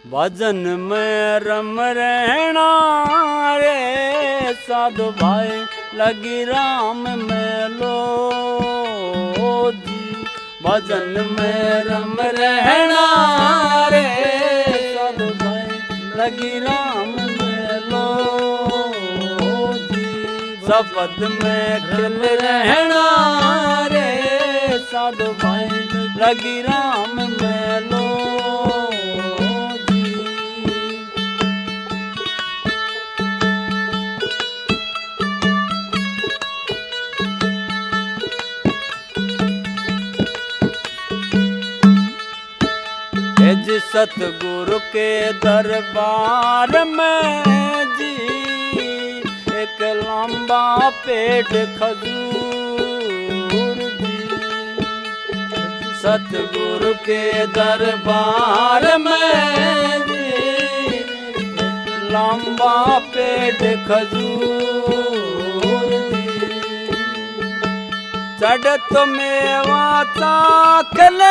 भजन में रम रहना रे साधु भाई लगी राम में लो जी। भजन में रम रहना रे साधु भाई लगी राम में लो जी। शब्द में खिल रहना रे साधु भाई लगी राम में लो। जी सतगुरु के दरबार में जी एक लंबा पेट खजूर जी। सतगुरु के दरबार में जी लंबा पेट खजूर जी। चढ़ तो मेवा ताकले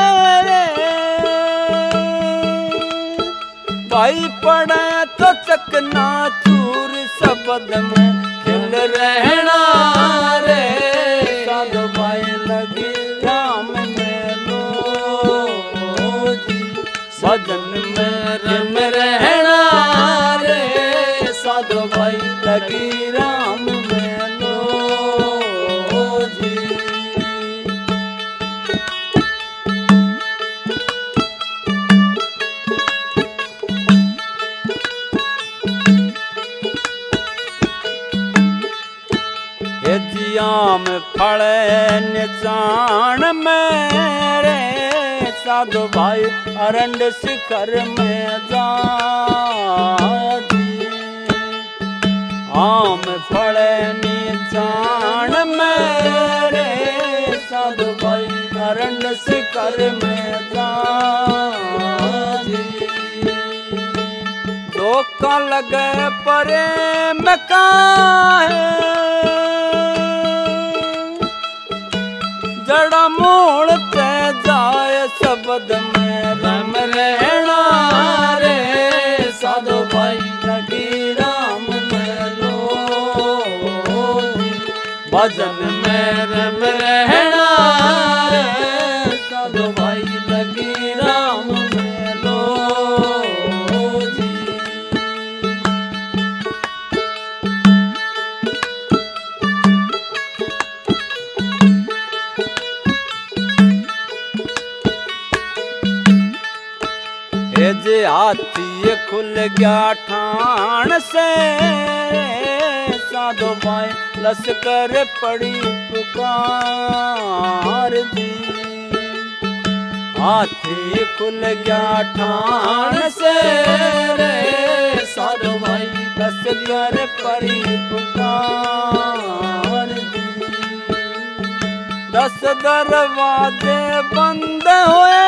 भाई पड़े तो चकना चूर शब्द में खिल रहना रे साधु भाई लगी राम में लो जी। भजन में रम रहना रे साधु भाई लगी राम में लो जी। जियाम फड़े निचान मेरे साधु भाई अरंड शिखर में जा आम फड़े निचान मेरे साधु भाई अरंड शिखर में जा धोखा लगे परे मका जड़ा मोड़ ते जाए शब्द में रम रहना रे साधु भाई लगी राम में लो। भजन में रम रहना रे साधु भाई लगी राम में लो जी। जे हाथी खुल गया ठाण से साधु भाई लश्कर पड़ी पुकार दी। हाथी खुल गया ठाण से साधु भाई लश्कर पड़ी पुकार दी। 10 दरवाजे बंद हुए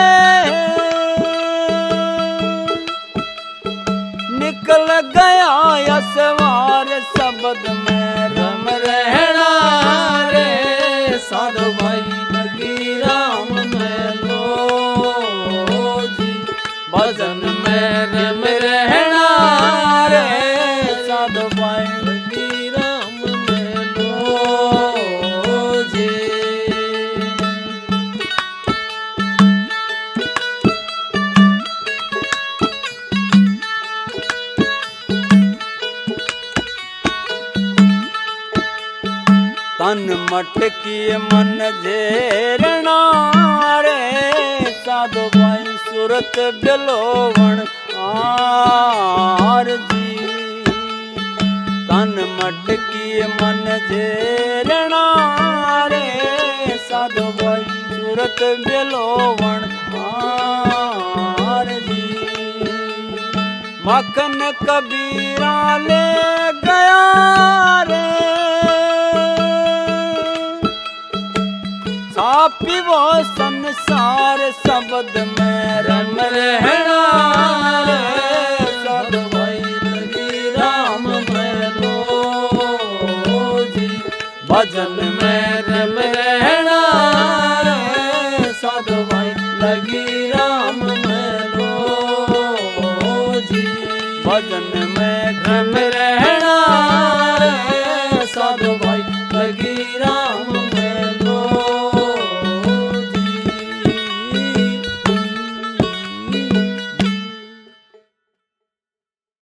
निकल गया यसवार शब्द में रम रहना रे साधु भाई लगी राम में लो जी। भजन में रम रहना रे साधु भाई लगी राम में लो जी। तन मटकी मन झेरना रे साधु भाई सूरत बिलोवण आर जी। तन मटकी मन झेरना रे साधु भाई सूरत बिलोवण आर जी। मखन कबीरा ले गया रे सापी वो संसार शब्द में रम रहना रे साधु भाई लगी राम में लो जी। भजन में रम रहना रे साधु भाई लगी राम में लो भजन में घम रहना रे साधु भाई लगी राम